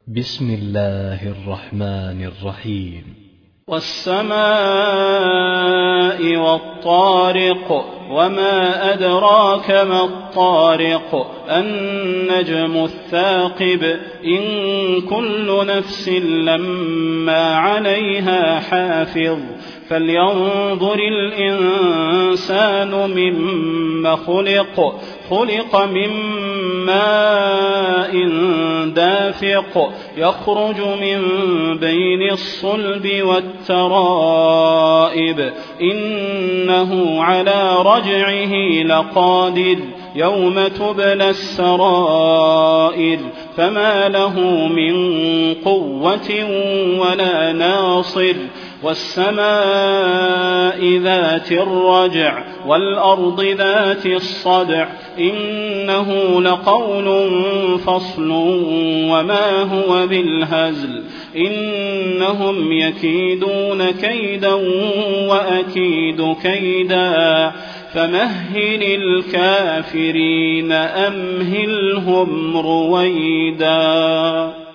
بسم الله الرحمن الرحيم. والسماء والطارق وما أدراك ما الطارق النجم الثاقب إن كل نفس لما عليها حافظ فلينظر الإنسان مما خلق من ماء دافق يخرج من بين الصلب والترائب إنه على رجعه لقادر يوم تبلى السرائر فما له من قوة ولا ناصر والسماء ذات الرجع والأرض ذات الصدع إنه لقول فصل وما هو بالهزل إنهم يكيدون كيدا وأكيد كيدا فمهل الكافرين أمهلهم رويدا.